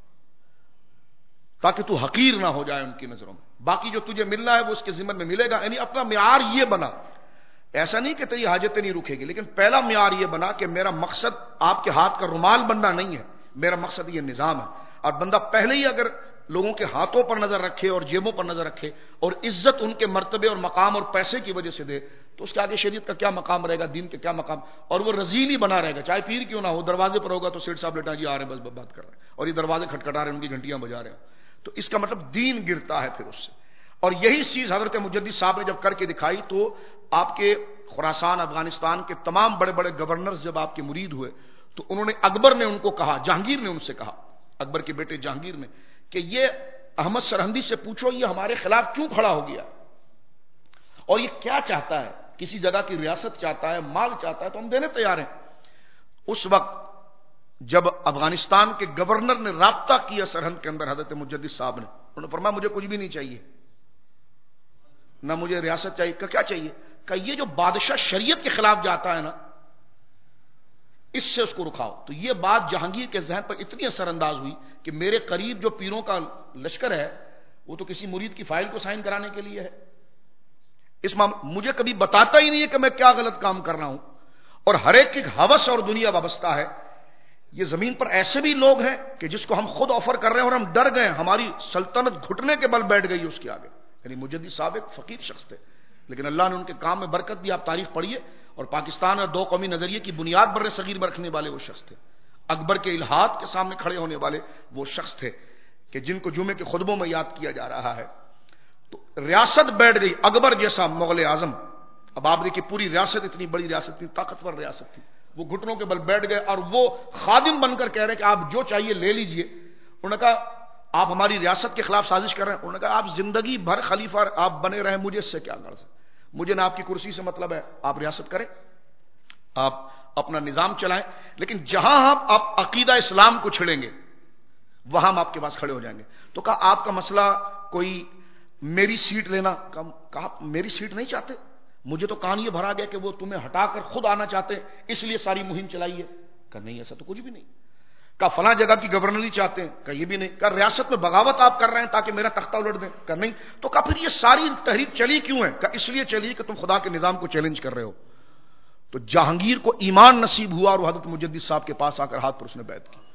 تاکہ تو حقیر نہ ہو جائے ان کی نظروں میں. باقی جو تجھے ملنا ہے وہ اس کے ذمن میں ملے گا. یعنی اپنا معیار یہ بنا, ایسا نہیں کہ تیری حاجتیں نہیں رکے گی, لیکن پہلا معیار یہ بنا کہ میرا مقصد آپ کے ہاتھ کا رومال بننا نہیں ہے, میرا مقصد یہ نظام ہے. اور بندہ پہلے ہی اگر لوگوں کے ہاتھوں پر نظر رکھے اور جیبوں پر نظر رکھے اور عزت ان کے مرتبے اور مقام اور پیسے کی وجہ سے دے, تو اس کے آگے شریعت کا کیا مقام رہے گا, دین کا کیا مقام, اور وہ رذیل ہی بنا رہے گا. چاہے پیر کیوں نہ ہو, دروازے پر ہوگا تو سیٹ صاحب بیٹا جی آ رہے ہیں, بس بات کر رہے ہیں, اور یہ دروازے کھٹکھٹا رہے ہیں, ان کی گھنٹیاں بجا رہے ہیں. تو اس کا مطلب دین گرتا ہے پھر اس سے. اور یہی چیز حضرت مجدد صاحب نے جب کر کے دکھائی تو آپ کے خراسان افغانستان کے تمام بڑے بڑے گورنرز جب آپ کے مرید ہوئے تو انہوں نے اکبر نے ان کو کہا، جہانگیر نے ان سے کہا، اکبر کے بیٹے جہانگیر نے، کہ یہ احمد سرہندی سے پوچھو یہ ہمارے خلاف کیوں کھڑا ہو گیا اور یہ کیا چاہتا ہے، کسی جگہ کی ریاست چاہتا ہے، مال چاہتا ہے تو ہم دینے تیار ہیں۔ اس وقت جب افغانستان کے گورنر نے رابطہ کیا سرحد کے اندر حضرت مجدد صاحب نے، انہوں نے فرمایا مجھے کچھ بھی نہیں چاہیے، نہ مجھے ریاست چاہیے، کیا چاہیے؟ کہ یہ جو بادشاہ شریعت کے خلاف جاتا ہے نا اس سے اس کو رکھاؤ۔ تو یہ بات جہانگیر کے ذہن پر اتنی اثر انداز ہوئی کہ میرے قریب جو پیروں کا لشکر ہے وہ تو کسی مرید کی فائل کو سائن کرانے کے لیے ہے، اس مجھے کبھی بتاتا ہی نہیں ہے کہ میں کیا غلط کام کر رہا ہوں، اور ہر ایک کی ہوس اور دنیا وابستہ ہے۔ یہ زمین پر ایسے بھی لوگ ہیں کہ جس کو ہم خود آفر کر رہے ہیں اور ہم ڈر گئے، ہماری سلطنت گھٹنے کے بل بیٹھ گئی اس کے آگے۔ یعنی مجدد صاحب ایک فقیر شخص تھے لیکن اللہ نے ان کے کام میں برکت دی، آپ تاریخ پڑھیے، اور پاکستان اور دو قومی نظریے کی بنیاد بر صغیر میں رکھنے والے وہ شخص تھے، اکبر کے الہات کے سامنے کھڑے ہونے والے وہ شخص تھے کہ جن کو جمعے کے خطبوں میں یاد کیا جا رہا ہے۔ تو ریاست بیٹھ گئی، اکبر جیسا مغل اعظم، اب آپ دیکھیے پوری ریاست اتنی بڑی ریاست تھی، طاقتور ریاست تھی، وہ گھٹنوں کے بل بیٹھ گئے اور وہ خادم بن کر کہہ رہے کہ آپ جو چاہیے لے لیجئے۔ انہوں نے کہا آپ ہماری ریاست کے خلاف سازش کر رہے ہیں، انہوں نے کہا آپ زندگی بھر خلیفہ آپ بنے رہیں، مجھے اس سے کیا غرض ہے، مجھے نہ آپ کی کرسی سے مطلب ہے، آپ ریاست کریں، آپ اپنا نظام چلائیں، لیکن جہاں آپ عقیدہ اسلام کو چھڑیں گے وہاں ہم آپ کے پاس کھڑے ہو جائیں گے۔ تو کہا آپ کا مسئلہ کوئی میری سیٹ لینا، کہا میری سیٹ نہیں چاہتے، مجھے تو کان یہ بھرا گیا کہ وہ تمہیں ہٹا کر خود آنا چاہتے اس لیے ساری مہم چلائی ہے۔ کہا نہیں ایسا تو کچھ بھی نہیں۔ کہا فلاں جگہ کی گورنری چاہتے ہیں، کہا یہ بھی نہیں۔ کہا ریاست میں بغاوت آپ کر رہے ہیں تاکہ میرا تختہ الٹ دیں، کہا نہیں۔ تو کہا پھر یہ ساری تحریک چلی کیوں ہے؟ کہا اس لیے چلی کہ تم خدا کے نظام کو چیلنج کر رہے ہو۔ تو جہانگیر کو ایمان نصیب ہوا اور وہ حضرت مجدد صاحب کے پاس آ کر ہاتھ پر اس نے بیعت کی،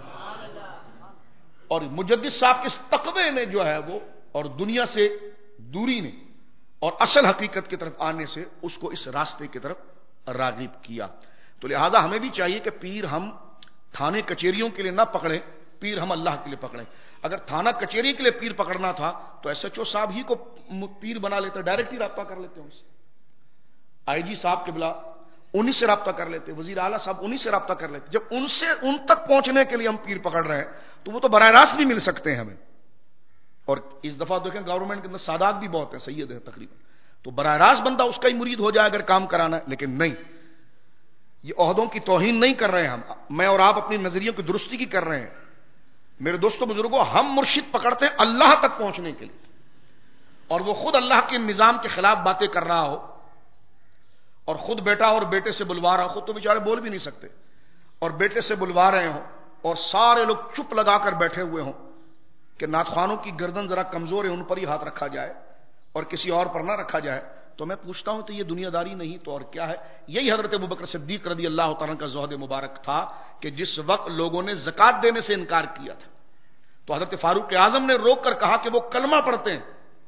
اور مجدد صاحب کے تقوی نے جو ہے وہ اور دنیا سے دوری نے اور اصل حقیقت کی طرف آنے سے اس کو اس راستے کی طرف راغب کیا۔ تو لہذا ہمیں بھی چاہیے کہ پیر ہم تھانے کچہریوں کے لیے نہ پکڑیں، پیر ہم اللہ کے لیے پکڑیں۔ اگر تھانہ کچہری کے لیے پیر پکڑنا تھا تو ایس ایچ او صاحب ہی کو پیر بنا لیتے، ڈائریکٹ ہی رابطہ کر لیتے ان سے، آئی جی صاحب قبلہ انہی سے رابطہ کر لیتے، وزیر اعلیٰ صاحب انہی سے رابطہ کر لیتے۔ جب ان تک پہنچنے کے لیے ہم پیر پکڑ رہے ہیں تو وہ تو براہ راست بھی مل سکتے ہیں ہمیں، اور اس دفعہ دیکھیں گورنمنٹ کے اندر سادات بھی بہت ہیں، سید ہیں تقریباً، تو براہ راست بندہ اس کا ہی مرید ہو جائے اگر کام کرانا ہے۔ لیکن نہیں، یہ عہدوں کی توہین نہیں کر رہے ہیں ہم، میں اور آپ اپنی نظریوں کی درستی کی کر رہے ہیں۔ میرے دوستوں بزرگوں، ہم مرشد پکڑتے ہیں اللہ تک پہنچنے کے لیے، اور وہ خود اللہ کے نظام کے خلاف باتیں کر رہا ہو اور خود بیٹا اور بیٹے سے بلوا رہا ہو، خود تو بیچارے بول بھی نہیں سکتے، اور بیٹے سے بلوا رہے ہوں اور سارے لوگ چپ لگا کر بیٹھے ہوئے ہوں کہ ناتخوانوں کی گردن ذرا کمزور ہے ان پر ہی ہاتھ رکھا جائے اور کسی اور پر نہ رکھا جائے، تو میں پوچھتا ہوں تو یہ دنیا داری نہیں تو اور کیا ہے؟ یہی حضرت ابوبکر صدیق رضی اللہ تعالیٰ کا زہد مبارک تھا کہ جس وقت لوگوں نے زکات دینے سے انکار کیا تھا تو حضرت فاروق اعظم نے روک کر کہا کہ وہ کلمہ پڑھتے ہیں،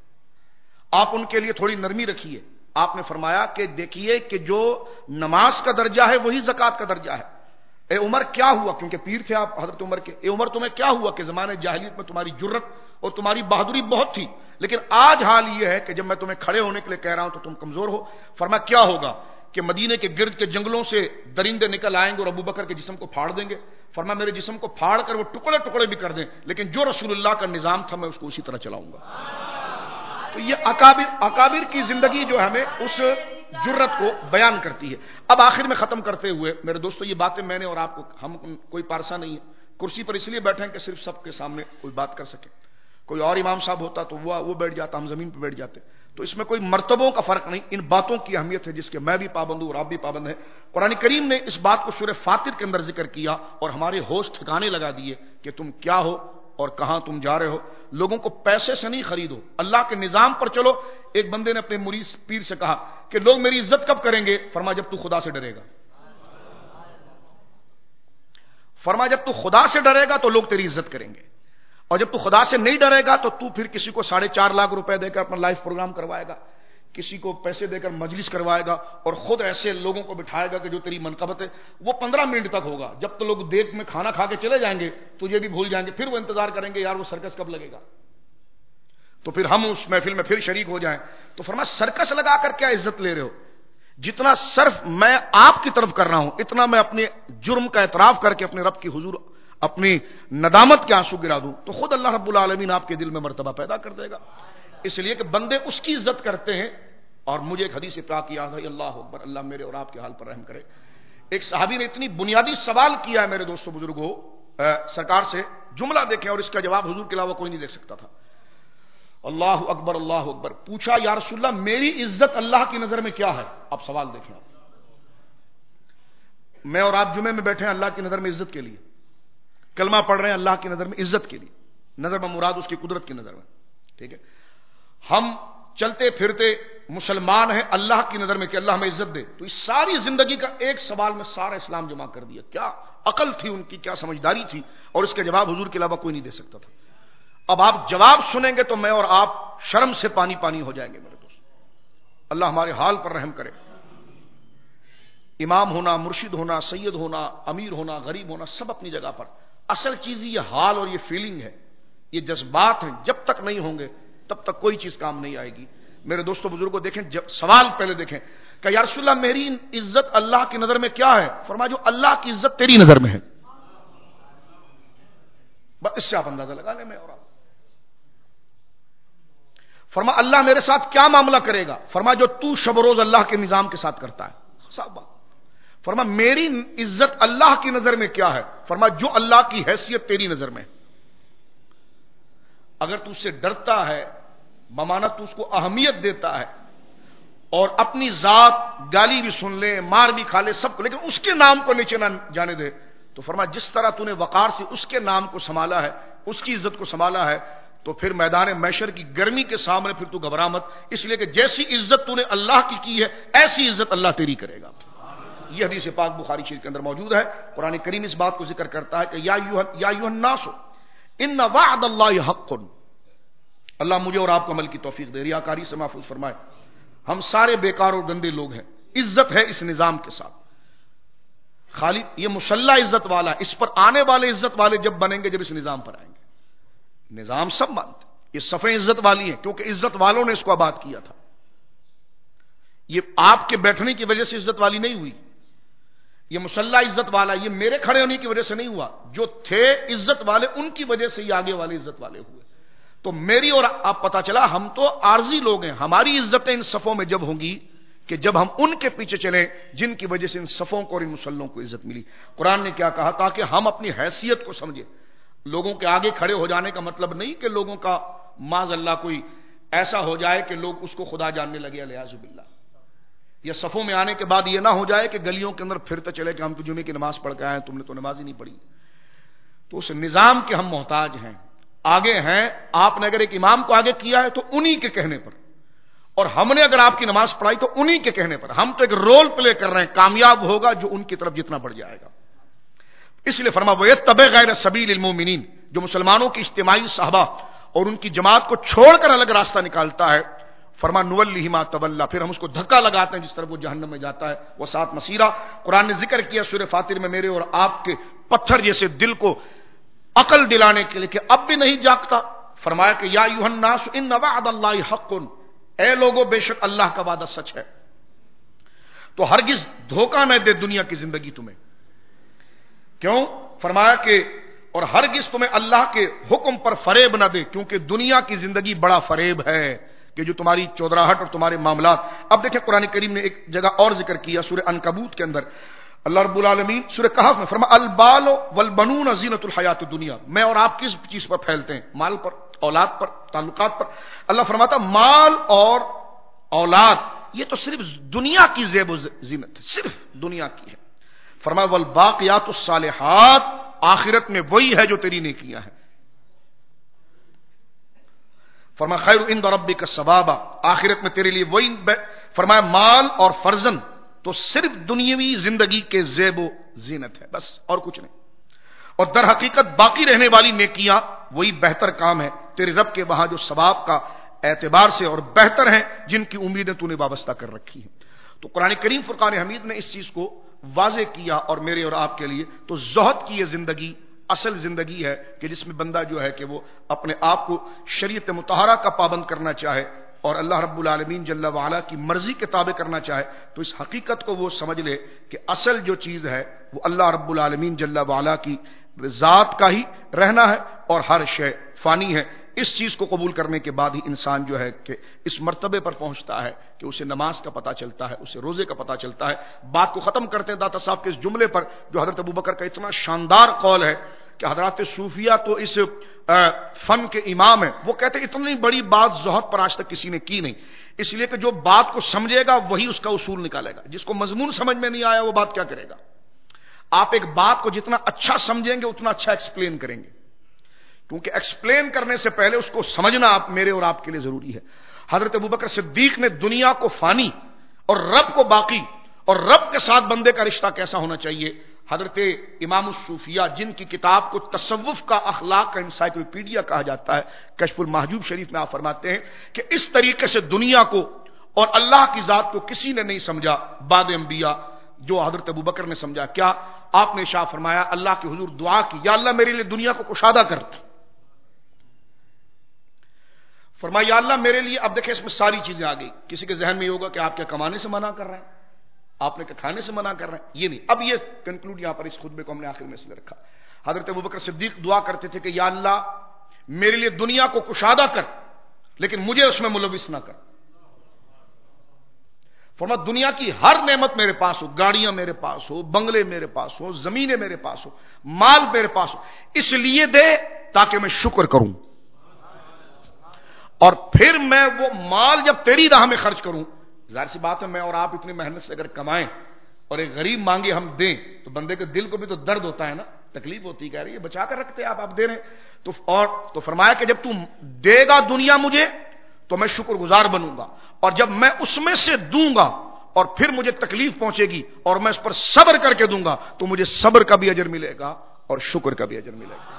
آپ ان کے لیے تھوڑی نرمی رکھیے۔ آپ نے فرمایا کہ دیکھیے کہ جو نماز کا درجہ ہے وہی زکات کا درجہ ہے۔ اے عمر کیا ہوا، کیونکہ پیر تھے آپ حضرت عمر کے، اے عمر تمہیں کیا ہوا کہ زمانے جاہلیت میں تمہاری جرت اور تمہاری بہادری بہت تھی، لیکن آج حال یہ ہے کہ جب میں تمہیں کھڑے ہونے کے لیے کہہ رہا ہوں تو تم کمزور ہو۔ فرمایا کیا ہوگا کہ مدینے کے گرد کے جنگلوں سے درندے نکل آئیں گے اور ابوبکر کے جسم کو پھاڑ دیں گے۔ فرمایا میرے جسم کو پھاڑ کر وہ ٹکڑے ٹکڑے بھی کر دیں، لیکن جو رسول اللہ کا نظام تھا میں اس کو اسی طرح چلاؤں گا۔ تو یہ اکابر کی زندگی جو ہمیں اس جرت کو بیان کرتی ہے۔ اب آخر میں ختم کرتے ہوئے میرے دوستو، یہ باتیں میں نے اور آپ کو، ہم کوئی پارسا نہیں ہے، کرسی پر اس لیے بیٹھے ہیں کہ صرف سب کے سامنے کوئی بات کر سکے۔ کوئی اور امام صاحب ہوتا تو وہ بیٹھ جاتا، ہم زمین پہ بیٹھ جاتے۔ تو اس میں کوئی مرتبوں کا فرق نہیں، ان باتوں کی اہمیت ہے جس کے میں بھی پابند ہوں اور آپ بھی پابند ہیں۔ قرآن کریم نے اس بات کو سورہ فاطر کے اندر ذکر کیا اور ہمارے ہوش ٹھکانے لگا دیے کہ تم کیا ہو اور کہاں تم جا رہے ہو۔ لوگوں کو پیسے سے نہیں خریدو، اللہ کے نظام پر چلو۔ ایک بندے نے اپنے مرید پیر سے کہا کہ لوگ میری عزت کب کریں گے؟ فرمایا جب تو خدا سے ڈرے گا۔ فرمایا جب تو خدا سے ڈرے گا تو لوگ تیری عزت کریں گے، اور جب تو خدا سے نہیں ڈرے گا تو پھر کسی کو 4.5 لاکھ روپے دے کر اپنا لائف پروگرام کروائے گا، کسی کو پیسے دے کر مجلس کروائے گا، اور خود ایسے لوگوں کو بٹھائے گا کہ جو تیری منقبت ہے وہ 15 منٹ تک ہوگا۔ جب تو لوگ دیگ میں کھانا کھا کے چلے جائیں گے تجھے بھی بھول جائیں گے، پھر وہ انتظار کریں گے یار وہ سرکس کب لگے گا، تو پھر ہم اس محفل میں پھر شریک ہو جائیں۔ تو فرمایا سرکس لگا کر کیا عزت لے رہے ہو؟ جتنا صرف میں آپ کی طرف کر رہا ہوں اتنا میں اپنے جرم کا اعتراف کر کے اپنے رب کی حضور اپنی ندامت کے آنسو گرا دوں تو خود اللہ رب العالمین آپ کے دل میں مرتبہ پیدا کر دے گا. اس لیے کہ بندے اس کی عزت کرتے ہیں. اور مجھے ایک حدیث پاک یاد ہے, اللہ اکبر, اللہ میرے اور آپ کے حال پر رحم کرے. ایک صحابی نے اتنی بنیادی سوال کیا ہے میرے دوستوں بزرگوں سرکار سے, جملہ دیکھیں اور اس کا جواب حضور کے علاوہ کوئی نہیں دے سکتا تھا. اللہ اکبر اللہ اکبر. پوچھا یا رسول اللہ میری عزت اللہ کی نظر میں کیا ہے؟ اب سوال دیکھیں آپ. میں اور آپ جمعے میں بیٹھے ہیں اللہ کی نظر میں عزت کے لیے, کلمہ پڑھ رہے ہیں اللہ کی نظر میں عزت کے لیے, نظر میں مراد اس کی قدرت کی نظر میں, ٹھیک ہے. ہم چلتے پھرتے مسلمان ہیں اللہ کی نظر میں کہ اللہ ہمیں عزت دے. تو اس ساری زندگی کا ایک سوال میں سارا اسلام جمع کر دیا. کیا عقل تھی ان کی, کیا سمجھداری تھی, اور اس کے جواب حضور کے علاوہ کوئی نہیں دے سکتا تھا. اب آپ جواب سنیں گے تو میں اور آپ شرم سے پانی پانی ہو جائیں گے میرے دوست. اللہ ہمارے حال پر رحم کرے. امام ہونا, مرشد ہونا, سید ہونا, امیر ہونا, غریب ہونا, سب اپنی جگہ پر. اصل چیز یہ حال اور یہ فیلنگ ہے, یہ جذبات ہیں. جب تک نہیں ہوں گے تب تک کوئی چیز کام نہیں آئے گی. میرے دوستوں بزرگوں دیکھیں, سوال پہلے دیکھیں کہ یا رسول اللہ میری عزت اللہ کی نظر میں کیا ہے؟ فرمایا جو اللہ کی عزت تیری نظر میں ہے. بس اس سے آپ اندازہ لگا لیں میں اور آپ. فرمایا اللہ میرے ساتھ کیا معاملہ کرے گا؟ فرمایا جو تو شب و روز اللہ کے نظام کے ساتھ کرتا ہے. صاحب بات. فرمایا میری عزت اللہ کی نظر میں کیا ہے؟ فرمایا جو اللہ کی حیثیت تیری نظر میں. اگر تو اس سے ڈرتا ہے بمانا تو اس کو اہمیت دیتا ہے اور اپنی ذات گالی بھی سن لے, مار بھی کھا لے, سب کو, لیکن اس کے نام کو نیچے نہ جانے دے, تو فرمایا جس طرح تو نے وقار سے اس کے نام کو سنبھالا ہے, اس کی عزت کو سنبھالا ہے, تو پھر میدان محشر کی گرمی کے سامنے پھر تو گھبرا مت, اس لیے کہ جیسی عزت تو نے اللہ کی ہے ایسی عزت اللہ تیری کرے گا. یہ حدیث پاک بخاری شریف کے اندر موجود ہے. قرآن کریم اس بات کو ذکر کرتا ہے کہ یا ایھا الناس ان وعد اللہ حق. اللہ مجھے اور آپ کو عمل کی توفیق دے, ریاکاری سے محفوظ فرمائے. ہم سارے بیکار اور گندے لوگ ہیں. عزت ہے اس نظام کے ساتھ. خالی یہ مسلح عزت والا, اس پر آنے والے عزت والے جب بنیں گے جب اس نظام پر آئیں گے. نظام سب مانتے, یہ صفیں عزت والی ہیں کیونکہ عزت والوں نے اس کو آباد کیا تھا. یہ آپ کے بیٹھنے کی وجہ سے عزت والی نہیں ہوئی. یہ مسلح عزت والا یہ میرے کھڑے ہونے کی وجہ سے نہیں ہوا. جو تھے عزت والے ان کی وجہ سے یہ آگے والے عزت والے ہوئے. تو میری اور آپ پتا چلا ہم تو عارضی لوگ ہیں. ہماری عزتیں ان صفوں میں جب ہوں گی کہ جب ہم ان کے پیچھے چلیں جن کی وجہ سے ان صفوں کو اور ان مسلحوں کو عزت ملی. قرآن نے کیا کہا؟ تاکہ ہم اپنی حیثیت کو سمجھیں. لوگوں کے آگے کھڑے ہو جانے کا مطلب نہیں کہ لوگوں کا معاذ اللہ کوئی ایسا ہو جائے کہ لوگ اس کو خدا جاننے لگے, الیاذ باللہ. یا صفوں میں آنے کے بعد یہ نہ ہو جائے کہ گلیوں کے اندر پھرتے چلے کہ ہم تو جمعے کی نماز پڑھ کے آئے ہیں, تم نے تو نماز ہی نہیں پڑھی. تو اس نظام کے ہم محتاج ہیں. آگے ہیں, آپ نے اگر ایک امام کو آگے کیا ہے تو انہی کے کہنے پر, اور ہم نے اگر آپ کی نماز پڑھائی تو انہی کے کہنے پر. ہم تو ایک رول پلے کر رہے ہیں. کامیاب ہوگا جو ان کی طرف جتنا بڑھ جائے گا. اس لیے فرما وَيَتَّبِعْ غَيْرَ سَبِيلِ الْمُؤْمِنِينَ, جو مسلمانوں کی اجتماعی صحبہ اور ان کی جماعت کو چھوڑ کر الگ راستہ نکالتا ہے, فرما نُوَلِّهِ مَا تَوَلَّىٰ, پھر ہم اس کو دھکا لگاتے ہیں جس طرف وہ جہنم میں جاتا ہے. وہ سات مسیرہ قرآن نے ذکر کیا سورہ فاطر میں میرے اور آپ کے پتھر جیسے دل کو عقل دلانے کے لیے کہ اب بھی نہیں جاگتا. فرمایا کہ یا ایھا الناس ان وعد اللہ حق, اے لوگوں بے شک اللہ کا وعدہ سچ ہے. تو ہرگز دھوکہ نہ دے دنیا کی زندگی تمہیں. کیوں؟ فرمایا کہ اور ہرگز تمہیں اللہ کے حکم پر فریب نہ دے, کیونکہ دنیا کی زندگی بڑا فریب ہے کہ جو تمہاری چودراہٹ اور تمہارے معاملات. اب دیکھیں قرآن کریم نے ایک جگہ اور ذکر کیا سورہ عنکبوت کے اندر. اللہ رب العالمین سورہ کہف میں فرمایا البال والبنون زینت الحیات الدنیا. میں اور آپ کس چیز پر پھیلتے ہیں؟ مال پر, اولاد پر, تعلقات پر. اللہ فرماتا مال اور اولاد یہ تو صرف دنیا کی زیب و زینت ہے, صرف دنیا کی ہے. فرمایا والباقیات الصالحات, آخرت میں وہی ہے جو تیری نیکیاں ہیں. فرمایا خیر عند ربک الثواب, آخرت میں تیرے لیے وہی. فرمایا مال اور فرزند تو صرف دنیاوی زندگی کے زیب و زینت ہے, بس اور کچھ نہیں. اور در حقیقت باقی رہنے والی نیکیاں وہی بہتر کام ہے تیرے رب کے وہاں جو ثواب کا اعتبار سے اور بہتر ہیں, جن کی امیدیں تو نے وابستہ کر رکھی ہیں. تو قرآن کریم فرقان حمید نے اس چیز کو واضح کیا اور میرے اور آپ کے لیے. تو زہد کی یہ زندگی اصل زندگی ہے کہ جس میں بندہ جو ہے کہ وہ اپنے آپ کو شریعت مطہرہ کا پابند کرنا چاہے, اور اللہ رب العالمین جل وعلا کی مرضی کے تابع کرنا چاہے تو اس حقیقت کو وہ سمجھ لے کہ اصل جو چیز ہے وہ اللہ رب العالمین جل وعلا کی ذات کا ہی رہنا ہے اور ہر شے فانی ہے. اس چیز کو قبول کرنے کے بعد ہی انسان جو ہے کہ اس مرتبے پر پہنچتا ہے کہ اسے نماز کا پتہ چلتا ہے, اسے روزے کا پتہ چلتا ہے. بات کو ختم کرتے ہیں داتا صاحب کے اس جملے پر جو حضرت ابوبکر کا اتنا شاندار قول ہے کہ حضرات صوفیہ تو اس فن کے امام ہیں. وہ کہتے ہیں اتنی بڑی بات زہد پر آج تک کسی نے کی نہیں, اس لیے کہ جو بات کو سمجھے گا وہی اس کا اصول نکالے گا. جس کو مضمون سمجھ میں نہیں آیا وہ بات کیا کرے گا. آپ ایک بات کو جتنا اچھا سمجھیں گے اتنا اچھا ایکسپلین کریں گے, کیونکہ ایکسپلین کرنے سے پہلے اس کو سمجھنا آپ میرے اور آپ کے لیے ضروری ہے. حضرت ابوبکر صدیق نے دنیا کو فانی اور رب کو باقی اور رب کے ساتھ بندے کا رشتہ کیسا ہونا چاہیے, حضرت امام الصوفیہ جن کی کتاب کو تصوف کا اخلاق کا انسائکلوپیڈیا کہا جاتا ہے, کشف المحجوب شریف میں آپ فرماتے ہیں کہ اس طریقے سے دنیا کو اور اللہ کی ذات کو کسی نے نہیں سمجھا بعد انبیاء جو حضرت ابوبکر نے سمجھا. کیا آپ نے ارشاد فرمایا اللہ کے حضور دعا کی, یا اللہ میرے لیے دنیا کو کشادہ کر. فرمایا یا اللہ میرے لیے, اب دیکھیں اس میں ساری چیزیں آ گئی. کسی کے ذہن میں یہ ہوگا کہ آپ کیا کمانے سے منع کر رہے ہیں, آپ نے کیا کھانے سے منع کر رہے ہیں, یہ نہیں. اب یہ کنکلوڈ یہاں پر اس خطبے کو ہم نے آخر میں اس لیے رکھا. حضرت ابوبکر صدیق دعا کرتے تھے کہ یا اللہ میرے لیے دنیا کو کشادہ کر لیکن مجھے اس میں ملوث نہ کر. فرمایا دنیا کی ہر نعمت میرے پاس ہو, گاڑیاں میرے پاس ہو, بنگلے میرے پاس ہو, زمینیں میرے پاس ہو, مال میرے پاس ہو, اس لیے دے تاکہ میں شکر کروں, اور پھر میں وہ مال جب تیری راہ میں خرچ کروں. ظاہر سی بات ہے میں اور آپ اتنی محنت سے اگر کمائیں اور ایک غریب مانگے ہم دیں تو بندے کے دل کو بھی تو درد ہوتا ہے نا, تکلیف ہوتی ہے, کہہ رہی ہے بچا کر رکھتے آپ دے رہے ہیں. تو فرمایا کہ جب تم دے گا دنیا مجھے تو میں شکر گزار بنوں گا, اور جب میں اس میں سے دوں گا اور پھر مجھے تکلیف پہنچے گی اور میں اس پر صبر کر کے دوں گا تو مجھے صبر کا بھی اجر ملے گا اور شکر کا بھی اجر ملے گا.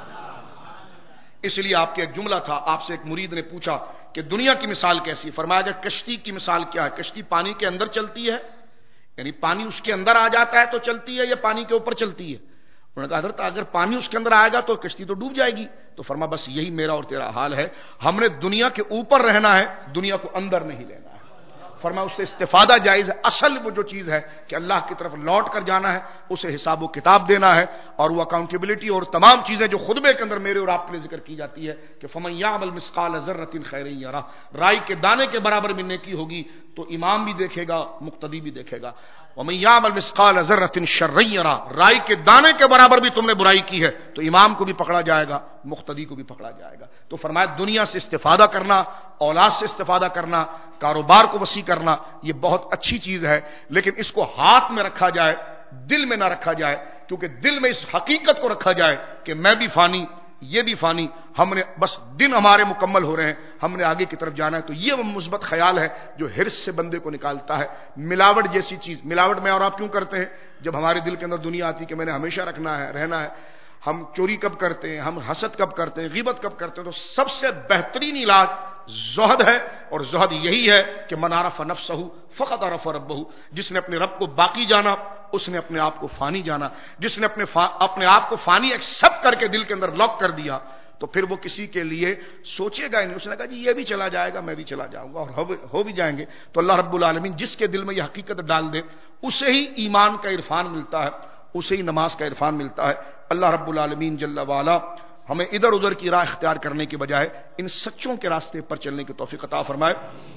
اس لیے آپ کے ایک جملہ تھا, آپ سے ایک مرید نے پوچھا کہ دنیا کی مثال کیسی. فرمایا کہ کشتی کی مثال کیا ہے, کشتی پانی کے اندر چلتی ہے, یعنی پانی اس کے اندر آ جاتا ہے تو چلتی ہے, یا پانی کے اوپر چلتی ہے. انہوں نے کہا حضرت اگر پانی اس کے اندر آئے گا تو کشتی تو ڈوب جائے گی. تو فرمایا بس یہی میرا اور تیرا حال ہے, ہم نے دنیا کے اوپر رہنا ہے, دنیا کو اندر نہیں لینا ہے. فرمایا اس سے استفادہ جائز ہے, اصل وہ جو چیز ہے کہ اللہ کی طرف لوٹ کر جانا ہے, اسے حساب و کتاب دینا ہے, اور وہ اکاؤنٹیبلٹی اور تمام چیزیں جو خطبے کے اندر میرے اور آپ کے لیے ذکر کی جاتی ہے کہ فمن یعمل مثقال ذرۃ خیرا یرہ, رائی کے دانے کے برابر بھی نیکی ہوگی تو امام بھی دیکھے گا, مقتدی بھی دیکھے گا. ومن یعمل مثقال ذرۃ شرا یرہ, رائی کے دانے کے برابر بھی تم نے برائی کی ہے تو امام کو بھی پکڑا جائے گا, مقتدی کو بھی پکڑا جائے گا. تو فرمایا دنیا سے استفادہ کرنا, اولاد سے استفادہ کرنا, کاروبار کو وسیع کرنا, یہ بہت اچھی چیز ہے, لیکن اس کو ہاتھ میں رکھا جائے, دل میں نہ رکھا جائے, کیونکہ دل میں اس حقیقت کو رکھا جائے کہ میں بھی فانی, یہ بھی فانی, ہم نے بس دن ہمارے مکمل ہو رہے ہیں, ہم نے آگے کی طرف جانا ہے. تو یہ وہ مثبت خیال ہے جو حرص سے بندے کو نکالتا ہے. ملاوٹ جیسی چیز, ملاوٹ میں اور آپ کیوں کرتے ہیں جب ہمارے دل کے اندر دنیا آتی کہ میں نے ہمیشہ رکھنا ہے, رہنا ہے. ہم چوری کب کرتے ہیں, ہم حسد کب کرتے ہیں, غیبت کب کرتے ہیں, تو سب سے بہترین علاج زہد ہے, اور زہد یہی ہے کہ من عرف نفسہ فقط عرف ربہ, جس نے اپنے رب کو باقی جانا اس نے اپنے آپ کو فانی جانا. جس نے اپنے آپ کو فانی ایکسپٹ کر کے دل کے اندر لاک کر دیا تو پھر وہ کسی کے لیے سوچے گا نہیں. اس نے کہا جی یہ بھی چلا جائے گا, میں بھی چلا جاؤں گا, اور ہو بھی جائیں گے. تو اللہ رب العالمین جس کے دل میں یہ حقیقت ڈال دے اسے ہی ایمان کا عرفان ملتا ہے, اسے ہی نماز کا عرفان ملتا ہے. اللہ رب العالمین جل وعلا ہمیں ادھر ادھر کی راہ اختیار کرنے کے بجائے ان سچوں کے راستے پر چلنے کی توفیق عطا فرمائے,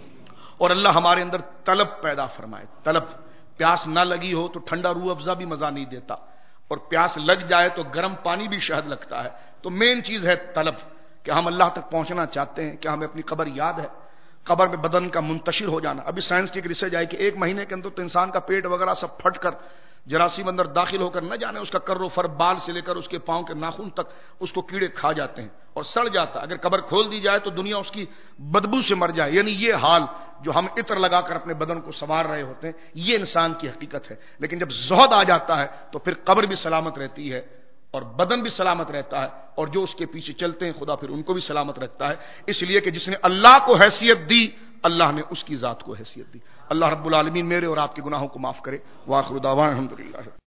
اور اللہ ہمارے اندر طلب پیدا فرمائے. طلب, پیاس نہ لگی ہو تو ٹھنڈا روح افزا بھی مزہ نہیں دیتا, اور پیاس لگ جائے تو گرم پانی بھی شہد لگتا ہے. تو مین چیز ہے طلب, کہ ہم اللہ تک پہنچنا چاہتے ہیں, کہ ہمیں اپنی قبر یاد ہے, قبر میں بدن کا منتشر ہو جانا. ابھی سائنس کی ایک ریسرچ آئی کہ 1 مہینے کے اندر تو انسان کا پیٹ وغیرہ سب پھٹ کر جراثیم اندر داخل ہو کر نہ جانے اس کا کر و فر, بال سے لے کر اس کے پاؤں کے ناخن تک اس کو کیڑے کھا جاتے ہیں اور سڑ جاتا. اگر قبر کھول دی جائے تو دنیا اس کی بدبو سے مر جائے. یعنی یہ حال جو ہم عطر لگا کر اپنے بدن کو سنوار رہے ہوتے ہیں یہ انسان کی حقیقت ہے. لیکن جب زہد آ جاتا ہے تو پھر قبر بھی سلامت رہتی ہے اور بدن بھی سلامت رہتا ہے, اور جو اس کے پیچھے چلتے ہیں خدا پھر ان کو بھی سلامت رکھتا ہے. اس لیے کہ جس نے اللہ کو حیثیت دی اللہ نے اس کی ذات کو حیثیت دی. اللہ رب العالمین میرے اور آپ کے گناہوں کو معاف کرے. وآخر دعوانا الحمدللہ.